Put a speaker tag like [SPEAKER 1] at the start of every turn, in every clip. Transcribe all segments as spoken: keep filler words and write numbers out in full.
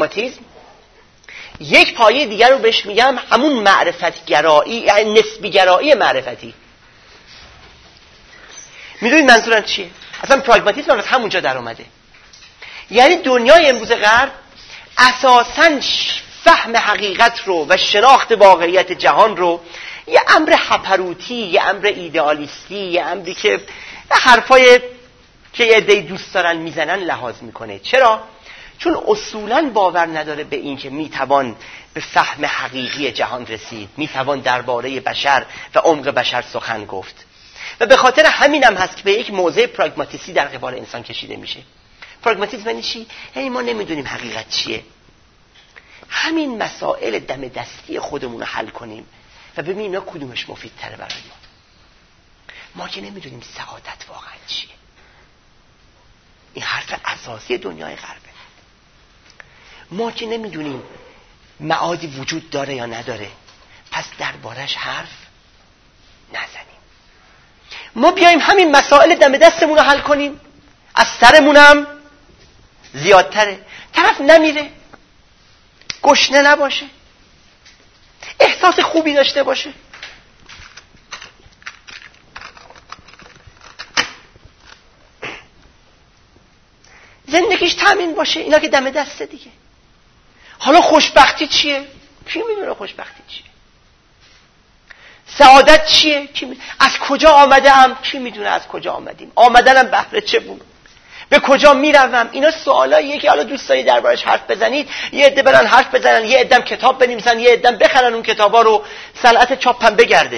[SPEAKER 1] پراگماتیسم یک پایه دیگر رو بهش میگم همون معرفت گرایی، یعنی نسبی گرایی معرفتی. میدونید منظورم چیه؟ اصلا پراگماتیسم از همونجا در اومده. یعنی دنیای امروز غرب اساساً فهم حقیقت رو و شناخت واقعیت جهان رو یه امر هپروتی، یه امر ایدئالیستی، یه امری که حرفای که یه عده‌ای دوست دارن میزنن لحاظ میکنه. چرا؟ چون اصولاً باور نداره به این که میتوان به فهم حقیقی جهان رسید، میتوان درباره بشر و عمق بشر سخن گفت. و به خاطر همینم هست که به یک موضع پراگماتیستی در قبال انسان کشیده میشه. پراگماتیسم یعنی چی؟ یعنی ما نمیدونیم حقیقت چیه، همین مسائل دم دستی خودمون رو حل کنیم و ببینیم اینا کدومش مفیدتره برای ما. ما که نمیدونیم سعادت واقعا چیه. این حرف اساسی دنیای غربه. ما که نمیدونیم معادی وجود داره یا نداره، پس دربارش حرف نزنیم. ما بیایم همین مسائل دم دستمون رو حل کنیم، از سرمونم زیادتره. طرف نمیره، گشنه نباشه، احساس خوبی داشته باشه. زندگیش تامین باشه. اینا که دم دسته دیگه. حالا خوشبختی چیه؟ کی میدونه خوشبختی چیه؟ سعادت چیه؟ کی می... از کجا آمده ام؟ کی میدونه از کجا آمدیم؟ آمدنم بهره چه بود؟ به کجا میروم؟ اینا سوالاییه که حالا دوست دارید دربارش حرف بزنید. یه عده برن حرف بزنن، یه عده‌ام کتاب بنویسن، یه عده‌ام بخرن اون کتابا رو، صنعت چاپم بگرده.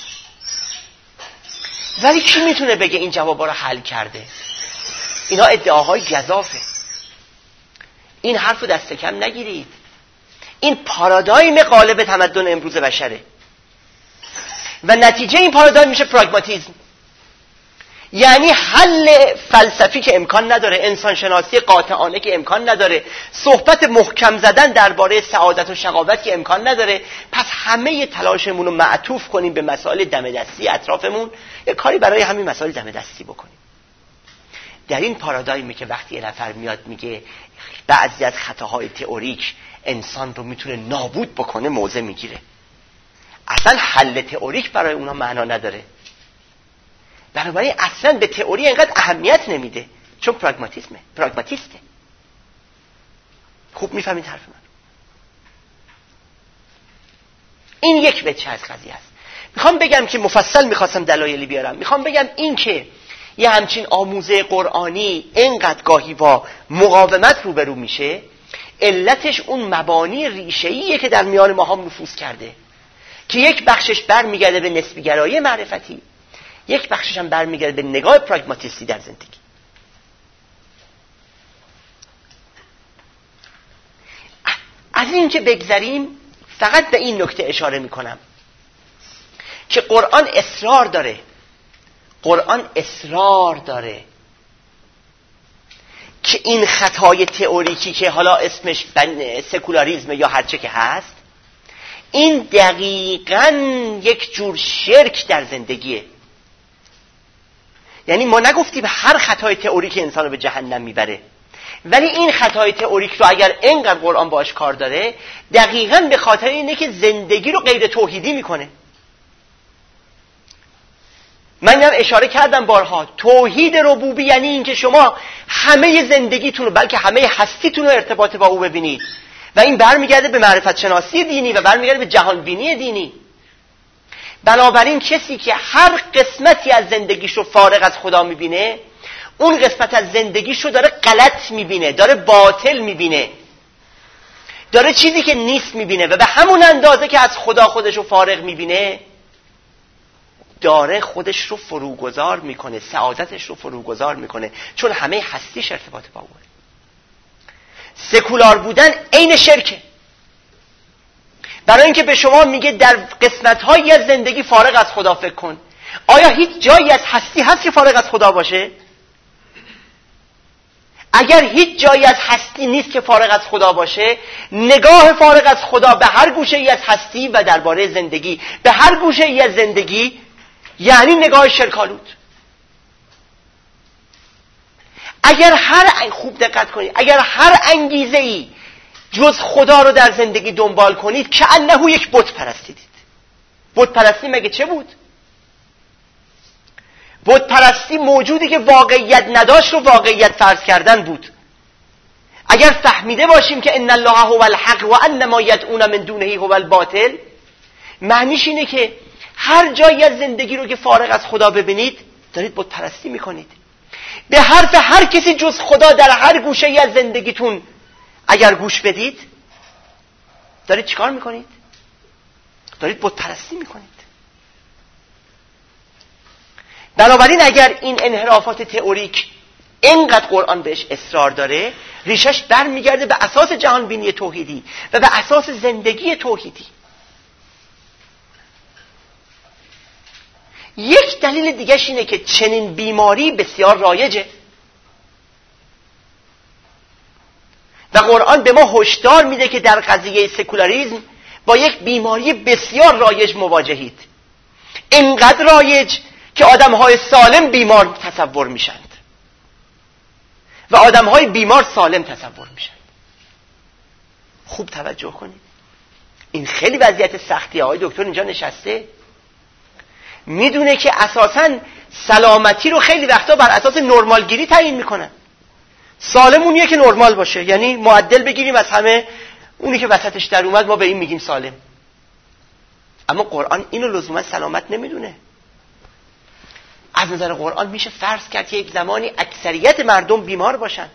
[SPEAKER 1] ولی کی میتونه بگه این جوابا رو حل کرده؟ اینا ادعاهای گزافه. این حرف رو دست کم نگیرید. این پارادایم غالب تمدن امروز بشره و نتیجه این پارادایم میشه پراگماتیسم. یعنی حل فلسفی که امکان نداره، انسان شناسی قاطعانه که امکان نداره، صحبت محکم زدن درباره سعادت و شقاوت که امکان نداره. پس همه تلاشمون رو معطوف کنیم به مسائل دم دستی اطرافمون، یه کاری برای همین مسائل دم دستی بکنیم. در این پارادایمی که وقتی یه نفر میاد میگه بعضی از خطاهای تئوریک انسان رو میتونه نابود بکنه، موضع میگیره. اصلا حل تئوریک برای اونا معنا نداره. بنابراین اصلا به تئوری اینقدر اهمیت نمیده، چون پراگماتیسمه، پراگماتیسته. خوب میفهمید حرف من؟ این یک وجه از قضیه است. میخوام بگم که مفصل میخواستم دلایلی بیارم. میخوام بگم این که یه همچین آموزه قرآنی اینقدر گاهی با مقاومت روبرو میشه، علتش اون مبانی ریشه‌ایه که در میان ما هم نفوذ کرده، که یک بخشش برمیگرده به نسبی گرایی معرفتی، یک بخشش هم برمیگرده به نگاه پراگماتیستی در زندگی. از این که بگذریم، فقط به این نکته اشاره میکنم که قرآن اصرار داره قرآن اصرار داره که این خطای تئوریکی که حالا اسمش سکولاریسم یا هرچه که هست، این دقیقاً یک جور شرک در زندگیه. یعنی ما نگفتیم هر خطای تئوریک انسان رو به جهنم میبره، ولی این خطای تئوریک رو اگر اینقدر قرآن باش کار داره، دقیقاً به خاطر اینه که زندگی رو غیر توحیدی میکنه. من هم اشاره کردم بارها، توحید ربوبی یعنی این که شما همه زندگیتون رو، بلکه همه هستیتون رو ارتباط با او ببینید، و این برمیگرده به معرفت شناسی دینی و برمیگرده به جهان بینی دینی. بنابراین کسی که هر قسمتی از زندگیش رو فارغ از خدا میبینه، اون قسمت از زندگیش رو داره غلط میبینه، داره باطل میبینه، داره چیزی که نیست میبینه، و به همون اندازه که از خدا خودش رو فارغ میبینه، داره خودش رو فروگذار میکنه، سعادتش رو فروگذار میکنه، چون همه هستیش ارتباط با اوه. سکولار بودن عین شرکه، برای اینکه به شما میگه در قسمت‌هایی از زندگی فارغ از خدا فکر کن. آیا هیچ جایی از هستی هست که فارغ از خدا باشه؟ اگر هیچ جایی از هستی نیست که فارغ از خدا باشه، نگاه فارغ از خدا به هر گوشه ای از هستی و درباره زندگی به هر گوشه ای از زندگی یعنی نگاه شرک‌آلود. اگر هر خوب دقت کنید، اگر هر انگیزه‌ای جز خدا رو در زندگی دنبال کنید که انه یک بت پرستیدید. بت پرستی مگه چه بود؟ بت پرستی موجودی که واقعیت نداشت رو واقعیت فرض کردن بود. اگر فهمیده باشیم که ان الله هو الحق و ان ما یدعون من دونه هو الباطل، معنیش اینه که هر جایی از زندگی رو که فارغ از خدا ببینید دارید بت پرستی میکنید. به حرف هر کسی جز خدا در هر گوشه ای از زندگیتون اگر گوش بدید دارید چیکار میکنید؟ دارید بت پرستی میکنید. بنابراین اگر این انحرافات تئوریک اینقدر قرآن بهش اصرار داره، ریشش برمیگرده به اساس جهان بینی توحیدی و به اساس زندگی توحیدی. یک دلیل دیگه اینه که چنین بیماری بسیار رایجه و قرآن به ما هشدار میده که در قضیه سکولاریسم با یک بیماری بسیار رایج مواجهید. اینقدر رایج که آدم‌های سالم بیمار تصور میشند و آدم‌های بیمار سالم تصور میشن. خوب توجه کنید، این خیلی وضعیت سختیه. آقای دکتر اینجا نشسته میدونه که اساساً سلامتی رو خیلی وقتا بر اساس نرمالگیری تعیین میکنن. سالم اونیه که نرمال باشه، یعنی معدل بگیریم از همه، اونی که وسطش در اومد ما به این میگیم سالم. اما قرآن اینو لزوما سلامت نمیدونه. از نظر قرآن میشه فرض کرد که یک زمانی اکثریت مردم بیمار باشن،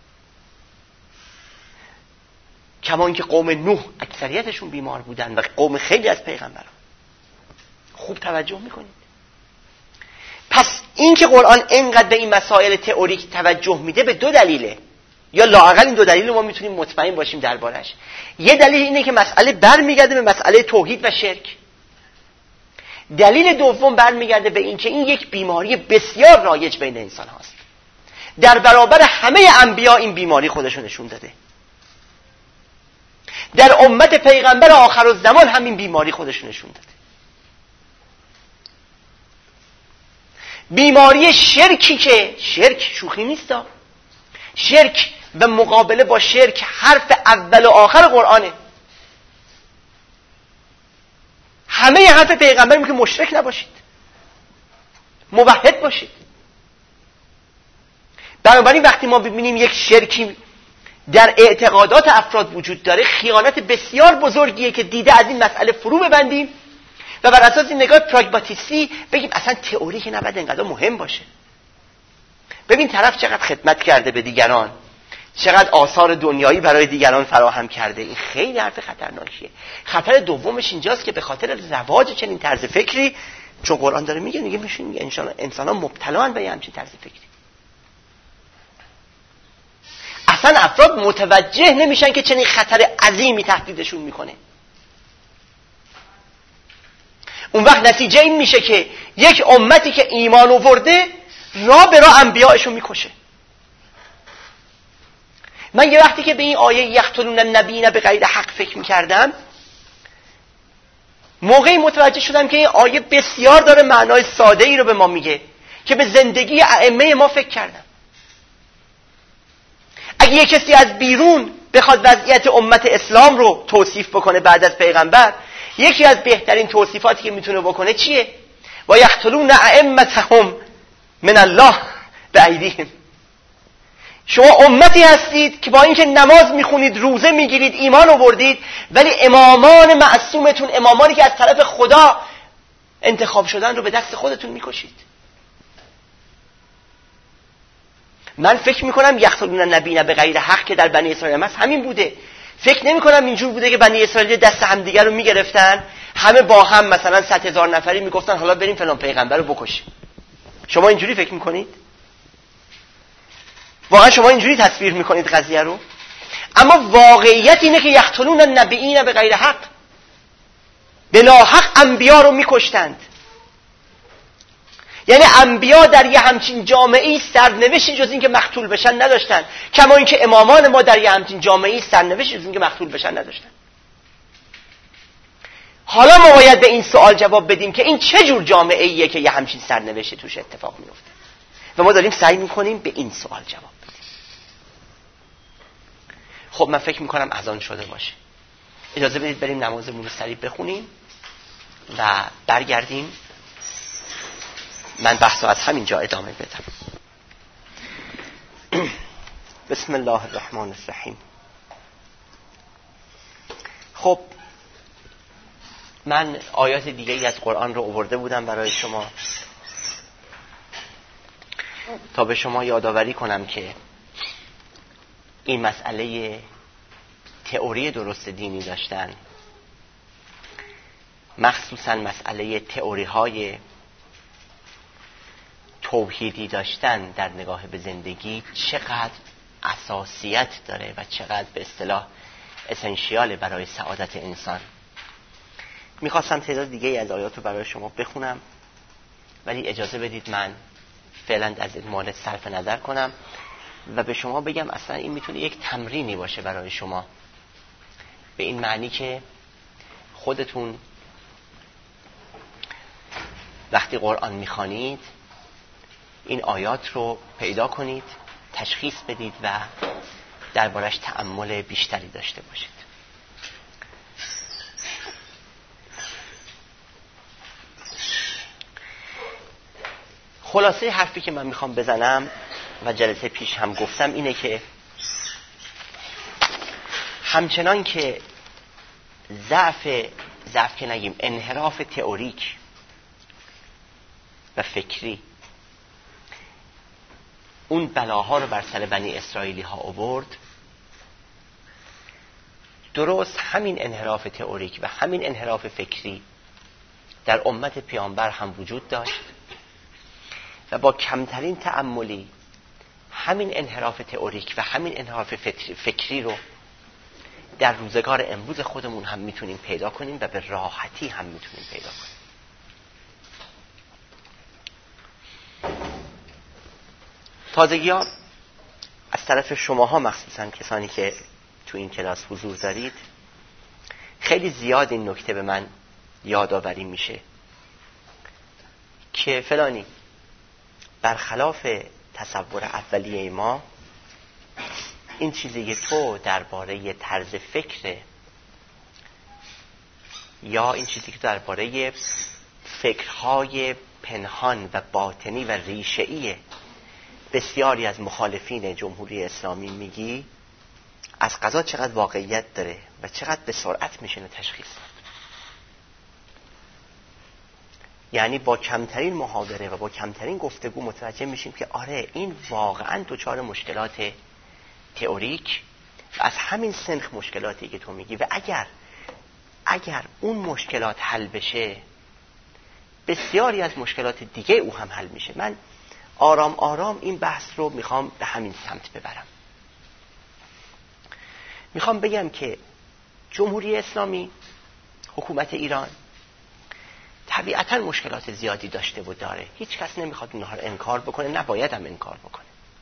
[SPEAKER 1] کما اینکه قوم نوح اکثریتشون بیمار بودن و قوم خیلی از پیغمبران. خوب توجه میکنید. پس این که قرآن اینقدر به این مسائل تئوریک توجه میده به دو دلیله، یا لااقل این دو دلیل ما میتونیم مطمئن باشیم دربارش. یه دلیل اینه که مسئله برمیگرده به مسئله توحید و شرک. دلیل دوم برمیگرده به این که این یک بیماری بسیار رایج بین انسان هاست. در برابر همه انبیا این بیماری خودشو نشون داده. در امت پیغمبر آخرالزمان همین بیماری خودشو نشون داده. بیماری شرکی که شرک شوخی نیستا. شرک و مقابله با شرک حرف اول و آخر قرآنه. همه حرف پیغمبر میگه مشرک نباشید، موحد باشید. بنابراین وقتی ما ببینیم یک شرکی در اعتقادات افراد وجود داره، خیانت بسیار بزرگیه که دیده از این مسئله فرو ببندیم و بر اساس این نگاه پراگماتیستی بگیم اصلا تئوری که نباید اینقدر مهم باشه. ببین طرف چقدر خدمت کرده به دیگران، چقدر آثار دنیایی برای دیگران فراهم کرده. این خیلی حرف خطرناکیه. خطر دومش اینجاست که به خاطر رواج چنین طرز فکری، چون قرآن داره میگه میگه میشون انسان ها مبتلا به همچین طرز فکری، اصلا افراد متوجه نمیشن که چنین خطر عظیمی تهدیدشون میکنه. اون وقت نتیجه این میشه که یک امتی که ایمان آورده راه به راه انبیاءشو میکشه. من یه وقتی که به این آیه یقتلون النبیین به غیر حق فکر میکردم، موقعی متوجه شدم که این آیه بسیار داره معنای ساده ای رو به ما میگه که به زندگی ائمه ما فکر کردم. اگه یک کسی از بیرون بخواد وضعیت امت اسلام رو توصیف بکنه بعد از پیغمبر، یکی از بهترین توصیفاتی که میتونه بکنه چیه؟ و یقتلون ائمتهم من الله بایدیهم. شما امتی هستید که با اینکه نماز میخونید، روزه میگیرید، ایمان آوردید، ولی امامان معصومتون، امامانی که از طرف خدا انتخاب شدن رو به دست خودتون میکشید. من فکر میکنم یقتلون النبیین به غیر حق که در بنی اسرائیل هست همین بوده. فکر نمی کنم اینجور بوده که بنی اسرائیل دست همدیگر رو میگرفتن، همه با هم مثلا صد هزار نفری میگفتن حالا بریم فلان پیغمبر رو بکشیم. شما اینجوری فکر میکنید؟ واقعا شما اینجوری تصویر میکنید قضیه رو؟ اما واقعیت اینه که یقتلون النبیین به غیر حق، بلا حق انبیا رو میکشتند. یعنی انبیا در یه همچین جامعه‌ای سرنوشتی جز این که مقتول بشن نداشتن، کما اینکه امامان ما در یه همچین جامعه‌ای سرنوشتی جز این که مقتول بشن نداشتن. حالا ما باید به این سوال جواب بدیم که این چه جور جامعه‌ایه که یه همچین سرنوشتی توش اتفاق میفته، و ما داریم سعی میکنیم به این سوال جواب بدیم. خب من فکر میکنم اذان شده باشه. اجازه بدید بریم نمازمون رو سریع بخونیم و برگردیم من بحث رو از همین جا ادامه بدم. بسم الله الرحمن الرحیم. خب من آیات دیگه ای از قرآن رو آورده بودم برای شما تا به شما یادآوری کنم که این مسئله تئوری درست دینی داشتن، مخصوصا مسئله تئوری های توحیدی داشتن در نگاه به زندگی چقدر اساسیت داره و چقدر به اصطلاح اسنشیاله برای سعادت انسان. میخواستم تعداد دیگه از آیات رو برای شما بخونم، ولی اجازه بدید من فعلا از این مورد صرف نظر کنم و به شما بگم اصلا این میتونه یک تمرینی باشه برای شما، به این معنی که خودتون وقتی قرآن میخوانید این آیات رو پیدا کنید، تشخیص بدید و دربارش تأمل بیشتری داشته باشید. خلاصه حرفی که من میخوام بزنم و جلسه پیش هم گفتم اینه که همچنان که ضعف ضعف که نگیم انحراف تئوریک و فکری اون بلاها رو بر سر بنی اسرائیلی ها آورد، درست همین انحراف تئوریک و همین انحراف فکری در امت پیامبر هم وجود داشت و با کمترین تأملی همین انحراف تئوریک و همین انحراف فکری رو در روزگار امروز خودمون هم میتونیم پیدا کنیم و به راحتی هم میتونیم پیدا کنیم. تازگی ها از طرف شماها، مخصوصا کسانی که تو این کلاس حضور دارید، خیلی زیاد این نکته به من یادآوری میشه که فلانی برخلاف تصور اولیه ما این چیزی که تو درباره طرز فکر یا این چیزی که درباره فکرهای پنهان و باطنی و ریشه‌ای بسیاری از مخالفین جمهوری اسلامی میگی از قضا چقدر واقعیت داره و چقدر به سرعت میشه تشخیص داد. یعنی با کمترین محاوره و با کمترین گفتگو متوجه میشیم که آره این واقعا دچار مشکلات تئوریک و از همین سنخ مشکلاتی که تو میگی و اگر اگر اون مشکلات حل بشه بسیاری از مشکلات دیگه او هم حل میشه. من آرام آرام این بحث رو میخوام به همین سمت ببرم. میخوام بگم که جمهوری اسلامی، حکومت ایران طبیعتاً مشکلات زیادی داشته و داره، هیچ کس نمیخواد اونها رو انکار بکنه، نباید هم انکار بکنه،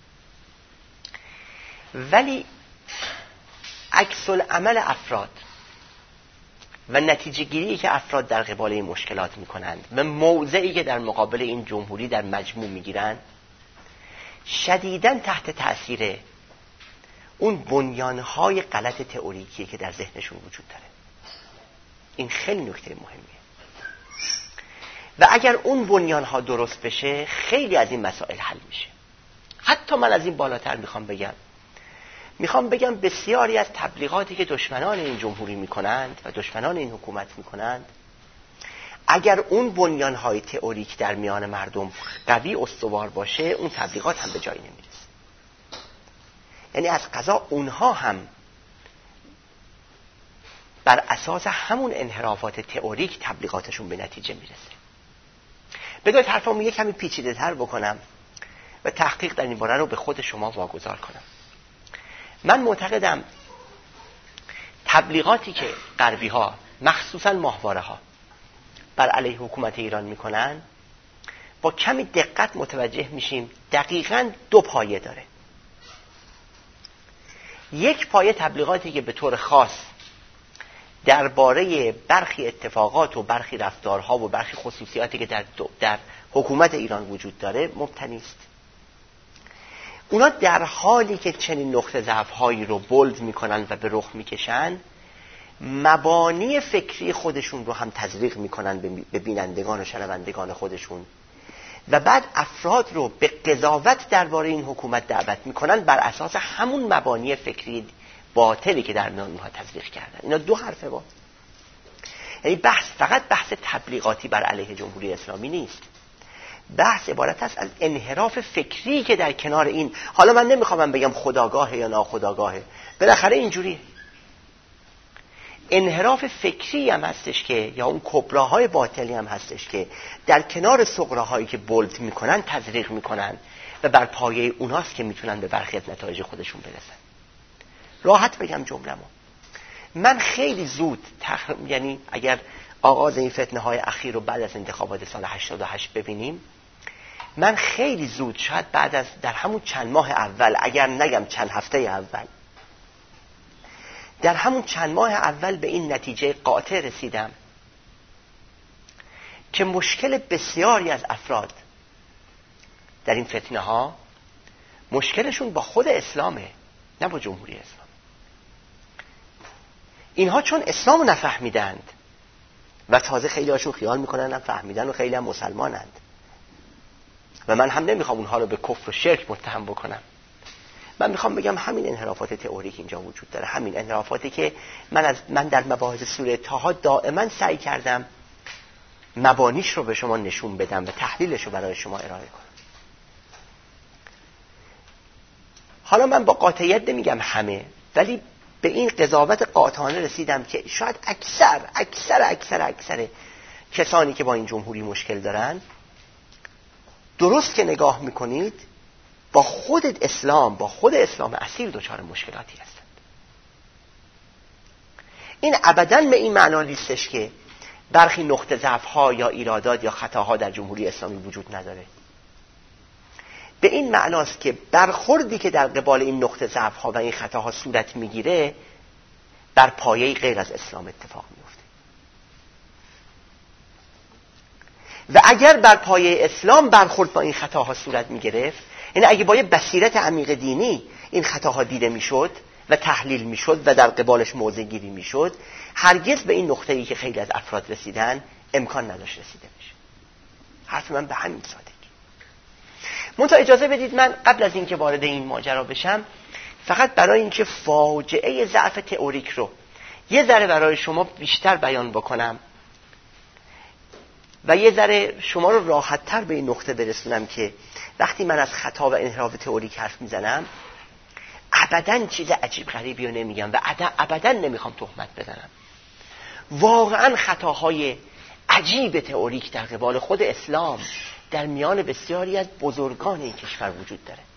[SPEAKER 1] ولی عکس العمل افراد و نتیجه گیری که افراد در قبال این مشکلات میکنند و موضعی که در مقابل این جمهوری در مجموع میگیرند شدیداً تحت تأثیر اون بنیانهای غلط تئوریکی که در ذهنشون وجود داره. این خیلی نکته مهمیه و اگر اون بنیانها درست بشه خیلی از این مسائل حل میشه. حتی من از این بالاتر میخوام بگم میخوام بگم بسیاری از تبلیغاتی که دشمنان این جمهوری میکنند و دشمنان این حکومت میکنند اگر اون بنیانهای تئوریک در میان مردم قوی استوار باشه اون تبلیغات هم به جایی نمیرسه. یعنی از قضا اونها هم بر اساس همون انحرافات تئوریک تبلیغاتشون به نتیجه میرسه. بذارید حرفمو یه کمی پیچیده تر بکنم و تحقیق در این باره رو به خود شما واگذار کنم. من معتقدم تبلیغاتی که غربی ها مخصوصا ماهواره ها بر علیه حکومت ایران میکنن با کمی دقت متوجه میشیم دقیقاً دو پایه داره. یک پایه تبلیغاتی که به طور خاص درباره برخی اتفاقات و برخی رفتارها و برخی خصوصیاتی که در در حکومت ایران وجود داره مبتنی است. اونا در حالی که چنین نقطه ضعف‌هایی رو بولد میکنن و به رخ میکشن، مبانی فکری خودشون رو هم تزریق میکنن به بینندگان و شنوندگان خودشون و بعد افراد رو به قضاوت درباره این حکومت دعوت میکنن بر اساس همون مبانی فکری باطلی که در میان اونها تزریق کردن. اینا دو حرفه با. یعنی بحث فقط بحث تبلیغاتی بر علیه جمهوری اسلامی نیست. بحث عبارت است از انحراف فکری که در کنار این، حالا من نمیخوام بگم خودآگاهه یا ناخودآگاهه، بالاخره اینجوریه. انحراف فکری هم هستش که، یا اون کبراهای باطلی هم هستش که در کنار صغراهایی که بولد میکنن تزریق میکنن و بر پایه اوناست که میتونن به برخی از نتایج خودشون برسن. راحت بگم جمله‌مو، من خیلی زود تخ... یعنی اگر آغاز این فتنه های اخیر رو بعد از انتخابات سال هشتاد و هشت ببینیم، من خیلی زود، شاید بعد از در همون چند ماه اول، اگر نگم چند هفته اول، در همون چند ماه اول به این نتیجه قاطع رسیدم که مشکل بسیاری از افراد در این فتنه ها مشکلشون با خود اسلامه، نه با جمهوری اسلام. اینها چون اسلام رو نفهمیدند و تازه خیلی هاشون خیال میکنن هم فهمیدن و خیلی هم مسلمانند و من هم نمیخوام اونها رو به کفر و شرک متهم بکنم، من میخوام بگم همین انحرافات تئوریک اینجا وجود داره، همین انحرافاتی که من از من در مباحث سوره طه دائما سعی کردم مبانیش رو به شما نشون بدم و تحلیلش رو برای شما ارائه کنم. حالا من با قاطعیت نمیگم همه، ولی به این قضاوت قاطعانه رسیدم که شاید اکثر اکثر اکثر اکثر کسانی که با این جمهوری مشکل دارن، درست که نگاه میکنید با خود اسلام، با خود اسلام اصیل دچار مشکلاتی هستند. این ابداً به این معنا نیستش که برخی نقطه ضعف‌ها یا ایرادات یا خطاها در جمهوری اسلامی وجود نداره. به این معناست که برخوردی که در قبال این نقطه ضعف‌ها و این خطاها صورت میگیره بر پایه‌ای غیر از اسلام اتفاق میفته. و اگر بر پایه اسلام برخورد با این خطاها صورت میگرفت، یعنی اگه با یه بصیرت عمیق دینی این خطاها دیده میشد و تحلیل میشد و در قبالش موضع گیری میشد، هرگز به این نقطه‌ای که خیلی از افراد رسیدن امکان نداشت رسیده بشه. حرف من به همین سادگی. منتها اجازه بدید من قبل از اینکه وارد این ماجرا بشم، فقط برای اینکه فاجعه ضعف تئوریک رو یه ذره برای شما بیشتر بیان بکنم و یه ذره شما رو راحت‌تر به این نقطه برسونم که وقتی من از خطا و انحراف تئوریک حرف میزنم ابداً چیز عجیب غریبی رو نمیگم و ابداً نمیخوام تهمت بزنم. واقعاً خطاهای عجیب تئوریک در قبال خود اسلام در میان بسیاری از بزرگان این کشور وجود داره،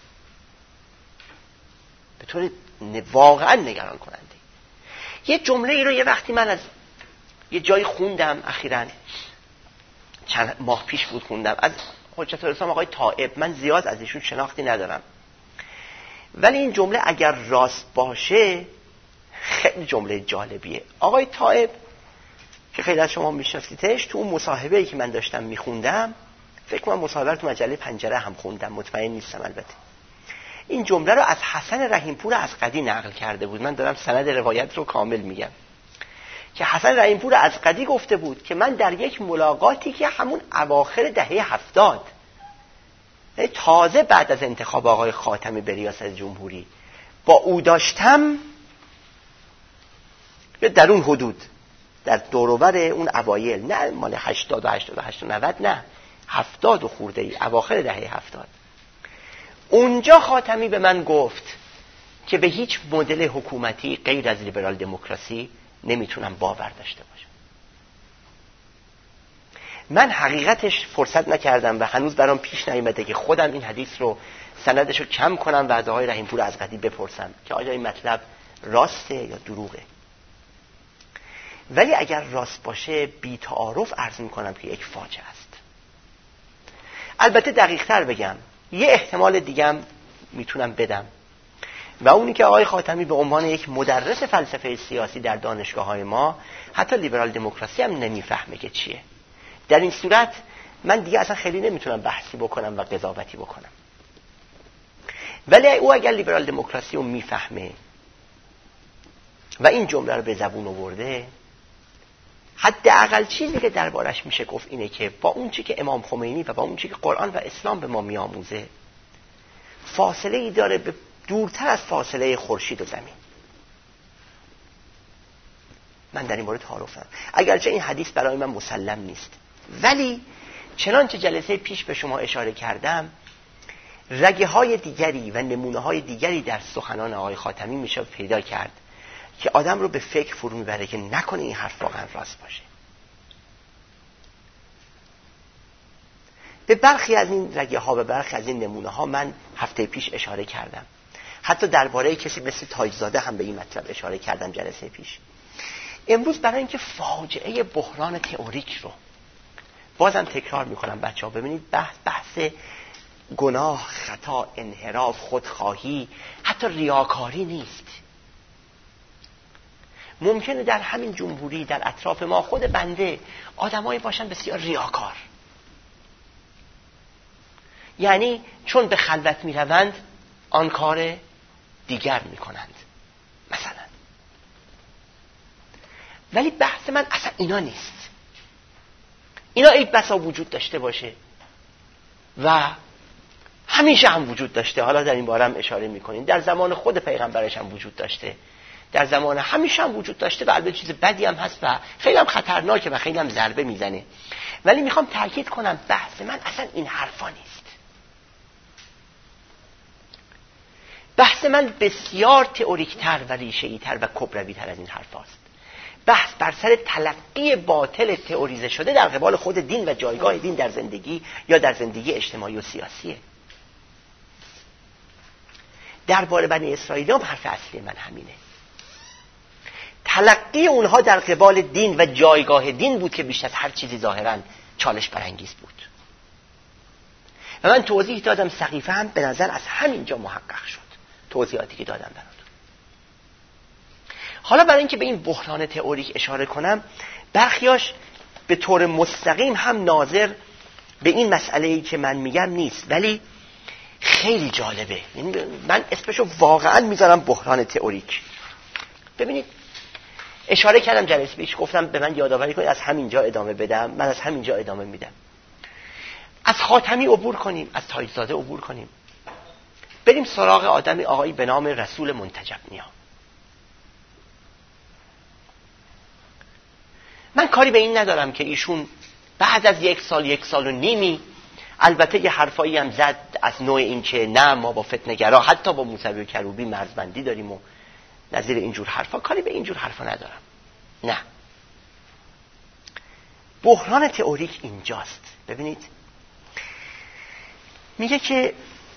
[SPEAKER 1] به طور واقعاً نگران کننده. یه جمله ای رو یه وقتی من از یه جایی خوندم، اخیراً چند ماه پیش بود خوندم، از حجت الاسلام آقای طائب. من زیاد از ایشون شناختی ندارم، ولی این جمله اگر راست باشه خیلی جمله جالبیه. آقای طائب که خیلی از شما میشناسیدش، تو اون مصاحبه‌ای که من داشتم میخوندم، فکر کنم مصاحبه رو تو مجله پنجره هم خوندم، مطمئن نیستم البته، این جمله رو از حسن رحیمپور عزقدی نقل کرده بود. من دارم سند روایت رو کامل میگم که حسن رحیمپور عزقدی گفته بود که من در یک ملاقاتی که همون اواخر دهه هفتاد، تازه بعد از انتخاب آقای خاتمی به ریاست جمهوری، با او داشتم، در اون حدود، در دوروبر اون اوایل، نه مال هشتاد و هشتاد و هشت و نود، نه هفتاد و خورده ای، اواخر دهه هفتاد، اونجا خاتمی به من گفت که به هیچ مدل حکومتی غیر از لیبرال دموکراسی نمیتونم باور داشته باشم. من حقیقتش فرصت نکردم و هنوز برام پیش نیامده که خودم این حدیث رو سندش رو کم کنم و از آقای رحیمپور عزقدی بپرسم که آیا این مطلب راسته یا دروغه. ولی اگر راست باشه بی تعارف عرض میکنم که یک فاجعه است. البته دقیق تر بگم، یه احتمال دیگه هم میتونم بدم و اونی که آقای خاتمی به عنوان یک مدرس فلسفه سیاسی در دانشگاه‌های ما حتی لیبرال دموکراسی هم نمیفهمه که چیه. در این صورت من دیگه اصلا خیلی نمیتونم بحثی بکنم و قضاوتی بکنم. ولی او اگر لیبرال دموکراسی رو میفهمه و این جمله رو به زبون آورده، حداقل چیزی که دربارش میشه گفت اینه که با اون چی که امام خمینی و با اون چی که قرآن و اسلام به ما میآموزه فاصله ای داره به دورتر از فاصله خورشید و زمین. من در این مورد تعارفم، اگرچه این حدیث برای من مسلم نیست، ولی چنانچه جلسه پیش به شما اشاره کردم رگه های دیگری و نمونه های دیگری در سخنان آقای خاتمی میشه پیدا کرد که آدم رو به فکر فرو میبره که نکنه این حرف واقعا راست باشه. به برخی از این رگه ها و برخی از این نمونه ها من هفته پیش اشاره کردم، حتی درباره کسی مثل تاجزاده هم به این مطلب اشاره کردم جلسه پیش. امروز برای اینکه فاجعه بحران تئوریک رو بازم تکرار میکنم بچه ها ببینید، بحث بحث گناه، خطا، انحراف، خودخواهی، حتی ریاکاری نیست. ممکنه در همین جمهوری در اطراف ما خود بنده آدمایی باشن بسیار ریاکار، یعنی چون به خلوت میروند آن کار دیگر میکنند مثلا. ولی بحث من اصلا اینا نیست. اینا یک بسا وجود داشته باشه و همیشه هم وجود داشته. حالا در این باره هم اشاره میکنیم در زمان خود پیغمبرش هم وجود داشته، در زمان همیشه هم وجود داشته و البته چیز بدی هم هست و خیلی هم خطرناکه و خیلی هم ضربه میزنه. ولی میخوام تاکید کنم بحث من اصلا این حرفا نیست. بحث من بسیار تئوریکتر و ریشه‌ای‌تر و کبروی‌تر از این حرف هست. بحث بر سر تلقی باطل تئوریزه شده در قبال خود دین و جایگاه دین در زندگی یا در زندگی اجتماعی و سیاسیه. درباره بنی اسرائیل هم حرف اصلی من همینه. تلقی اونها در قبال دین و جایگاه دین بود که بیشتر از هر چیزی ظاهراً چالش برانگیز بود. و من توضیح دادم، سقیفه هم به نظر از همینجا محقق شد، توضیحاتی که دادم براتون. حالا برای اینکه به این بحران تئوریک اشاره کنم، برخیاش به طور مستقیم هم ناظر به این مسئله‌ای که من میگم نیست، ولی خیلی جالبه. من اسمشو واقعا میذارم بحران تئوریک. ببینید اشاره کردم جلسه پیش، گفتم به من یادآوری کنید از همینجا ادامه بدم. من از همینجا ادامه میدم. از خاتمی عبور کنیم، از تاجزاده عبور کنیم، بریم سراغ آدمی آقایی به نام رسول منتجبنیا. من کاری به این ندارم که ایشون بعد از یک سال یک سال و نیمی البته یه حرفایی هم زد از نوع این که نه ما با فتنه‌گرا حتی با موسوی و کروبی مرزبندی داریم و نظیر اینجور حرفا. کاری به اینجور حرفا ندارم. نه، بحران تئوریک اینجاست. ببینید میگه که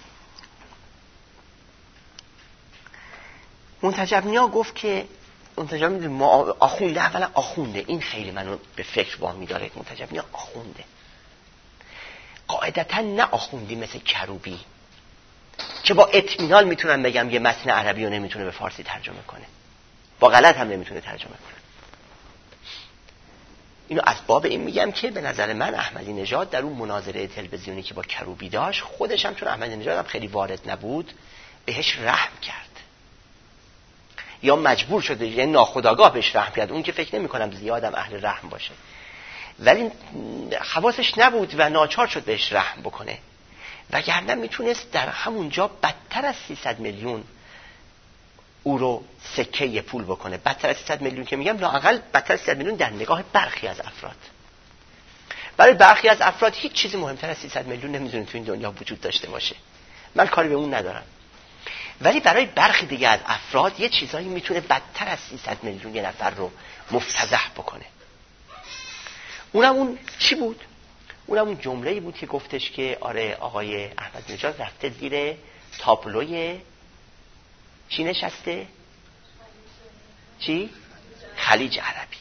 [SPEAKER 1] منتجبنیا گفت که منتجب میدونی ما آخونده، اولا آخونده، این خیلی منو به فکر وامی داره. منتجبنیا آخونده، قاعدتا نه آخوندی مثل کروبی که با اطمینان میتونم بگم یه متن عربی رو نمیتونه به فارسی ترجمه کنه، با غلط هم نمیتونه ترجمه کنه. اینو از باب این میگم که به نظر من احمدی نژاد در اون مناظره تلویزیونی که با کروبی داشت، خودش هم چون احمدی نژاد هم خیلی وارد نبود بهش رحم کرد یا مجبور شده، یعنی ناخودآگاه بهش رحم کرد. اون که فکر نمی کنم زیادم اهل رحم باشه، ولی حواسش نبود و ناچار شد بهش رحم بکنه، وگرنه میتونست در همونجا بدتر از سیصد میلیون او رو سکه پول بکنه. بدتر از سیصد میلیون که میگم، لااقل بدتر از سیصد میلیون در نگاه برخی از افراد. برای برخی از افراد هیچ چیزی مهمتر از سیصد میلیون نمیتونه تو این دنیا وجود داشته باشه. من کاری به اون ندارم. ولی برای برخی دیگه از افراد یه چیزایی میتونه بدتر از سیصد میلیون یه نفر رو مفتضح بکنه. اونم اون چی بود؟ اونم اون جمله‌ای بود که گفتش که آره آقای احمدی نژاد رفته زیر تابلوی چی نشسته؟ چی؟ خلیج عربی.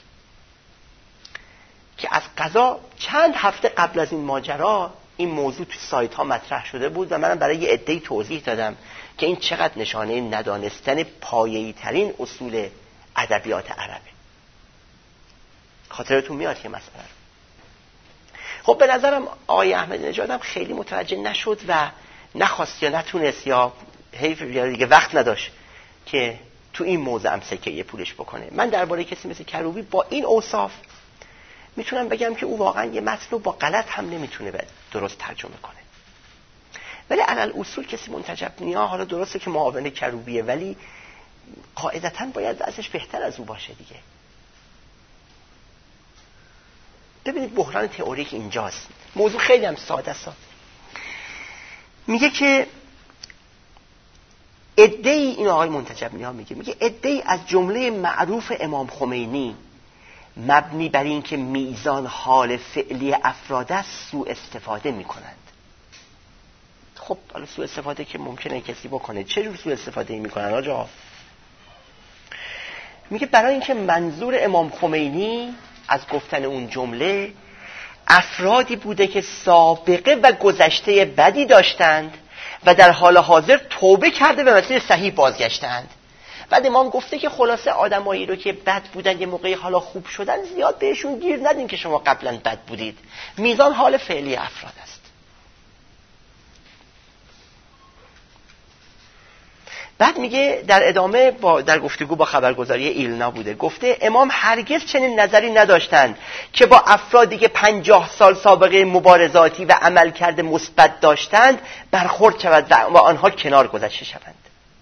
[SPEAKER 1] که از قضا چند هفته قبل از این ماجرا این موضوع تو سایت ها مطرح شده بود و منم برای یه عده‌ای توضیح دادم که این چقدر نشانه ندانستن پایه‌ای ترین اصول ادبیات عربه. خاطرتون میاد که مسئله رو. خب به نظرم آقای احمدی نژاد هم خیلی متوجه نشد و نخواست یا نتونست یا حیف دیگه وقت نداشت که تو این موضع هم سکه پولش بکنه. من درباره کسی مثل کروبی با این اوصاف میتونم بگم که او واقعا یه متن رو با غلط هم نمیتونه درست ترجمه کنه. ولی علل اصول کسی منتجب نیا، حالا درسته که معاون کروبیه ولی قاعدتاً باید ازش بهتر از او باشه دیگه. ببینید بحران تئوریک اینجاست. موضوع خیلی هم ساده است. میگه که عده‌ای، این آقای منتجب نیا میگه میگه عده‌ای از جمله معروف امام خمینی مبنی بر این که میزان حال فعلی افراد است سوء استفاده میکنند. خب حالا سوء استفاده که ممکنه کسی بکنه، چه جور سوء استفاده میکنن آجا؟ میگه برای اینکه منظور امام خمینی از گفتن اون جمله افرادی بوده که سابقه و گذشته بدی داشتند و در حال حاضر توبه کرده به مسیر صحیح بازگشتند. بعد امام گفته که خلاصه آدمایی رو که بد بودن یه موقعی حالا خوب شدن زیاد بهشون گیر ندین که شما قبلا بد بودید. میزان حال فعلی افراد است. بعد میگه در ادامه با در گفتگو با خبرگزاری ایلنا بوده، گفته امام هرگز چنین نظری نداشتند که با افرادی که پنجاه سال سابقه مبارزاتی و عملکرد مثبت داشتند برخورد شود و آنها کنار گذاشته شوند.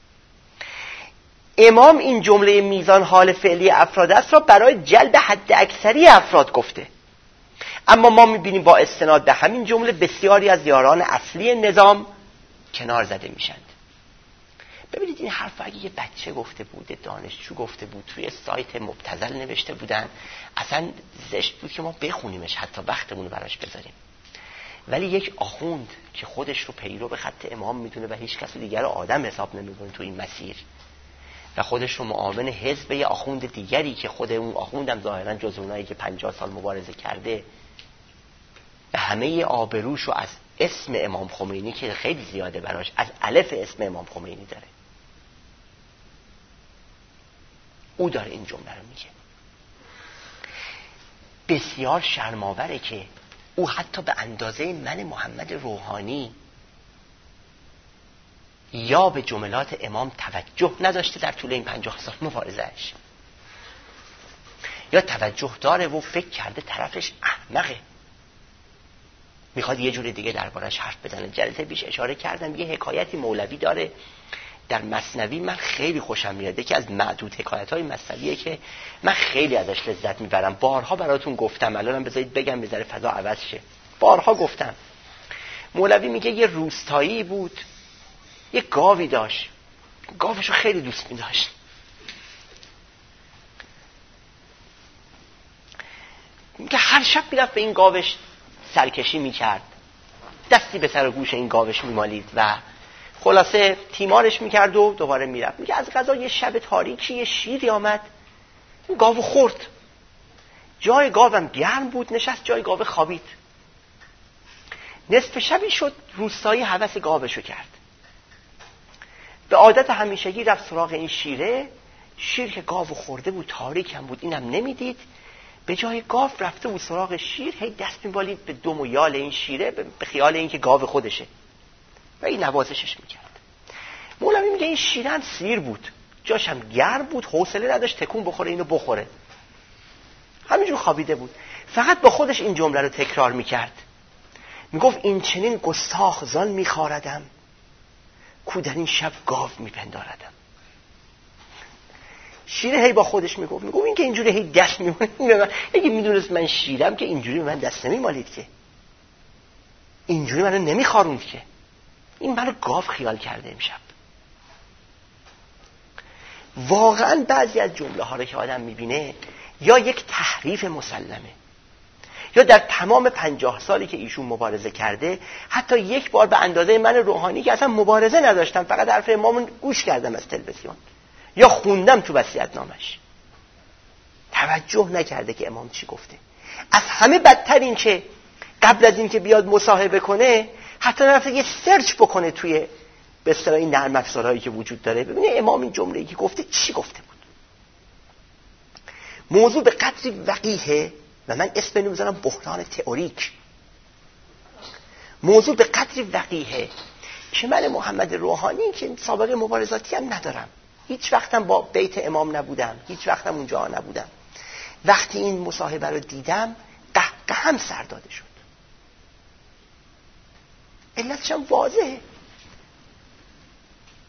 [SPEAKER 1] امام این جمله میزان حال فعلی افراد است را برای جلب حد اکثری افراد گفته، اما ما میبینیم با استناد به همین جمله بسیاری از یاران اصلی نظام کنار زده میشند. ببینید این حرف اگه یه بچه گفته بوده، دانشجو گفته بود، توی سایت مبتذل نوشته بودن، اصلا زشت بود که ما بخونیمش، حتی وقتمون رو براش بذاریم. ولی یک آخوند که خودش رو پیرو به خط امام میدونه و هیچ کسی دیگر رو آدم حساب نمیکنه تو این مسیر و خودش رو معاون حزب یه آخوند دیگری که خود اون آخوندم ظاهرا جز اونایی که پنجاه سال مبارزه کرده و همه آبروش رو از اسم امام خمینی که خیلی زیاده براش، از الف اسم امام خمینی داره، او داره این جمله رو میگه. بسیار شرم‌آوره که او حتی به اندازه من محمد روحانی یا به جملات امام توجه نداشته در طول این پنجاه سال مبارزه‌اش، یا توجه داره و فکر کرده طرفش احمقه، میخواد یه جور دیگه دربارش حرف بزنه. جلسه پیش اشاره کردم یه حکایتی مولوی داره در مثنوی، من خیلی خوشم میاد، یکی از معدود حکایت‌های مثنویه که من خیلی ازش لذت میبرم. بارها براتون گفتم، الانم بذارید بگم بذاره فضا عوض شه. بارها گفتم. مولوی میگه یه روستایی بود، یه گاوی داشت، گاوشو خیلی دوست می‌داشت. میگه هر شب میرفت به این گاوش سرکشی میکرد، دستی به سر و گوش این گاوش میمالید و خلاصه تیمارش میکرد و دوباره میرفت. میگه از قضا یه شب تاریکی یه شیری آمد، این گاو خورد. جای گاوم گرم بود، نشست جای گاو خوابید. نصف شبی شد، روستایی هوس گاوشو کرد. به عادت همیشگی رفت سراغ این شیره. شیر که گاو خورده بود، تاریک هم بود، اینم نمیدید. به جای گاو رفته بود سراغ شیر، هی دست می‌بالید به دم و یال این شیره به خیال اینکه گاو خودشه و این نوازشش میکرد. مولوی میگه این شیر هم سیر بود، جاش هم گرم بود، حوصله نداشت تکون بخوره اینو بخوره، همینجور خوابیده بود. فقط با خودش این جمله رو تکرار میکرد، میگفت این چنین گستاخ زان میخاردم کو در این شب گاو میپنداردم. شیر هی با خودش میگفت میگفت این که اینجوری هی دست میمالید، اگه میدونست من شیرم که اینجوری من دست نمیمالید، که اینجوری منو نمیخاروند، که این منو گاو خیال کرده امشب. واقعا بعضی از جمله ها رو که آدم میبینه یا یک تحریف مسلمه، یا در تمام پنجاه سالی که ایشون مبارزه کرده حتی یک بار به اندازه من روحانی که اصلا مبارزه نداشتم، فقط حرف امامون گوش کردم از تلویزیون یا خوندم تو وصیت‌نامش، توجه نکرده که امام چی گفته. از همه بدتر این که قبل از این که بیاد مصاحبه کنه حتی نرفته یه سرچ بکنه توی به اصطلاح این نرم افزارهایی که وجود داره، ببینه امام این جمله‌ای که گفته چی گفته بود. موضوع به قدری وقیحه و من اسم نمیذارم بحران تئوریک. موضوع به قدری وقیحه که من محمد روحانی که سابقه مبارزاتی هم ندارم، هیچ وقتم با بیت امام نبودم، هیچ وقتم اونجا نبودم، وقتی این مصاحبه رو دیدم قهقه هم سر داده شد. علتش هم واضحه،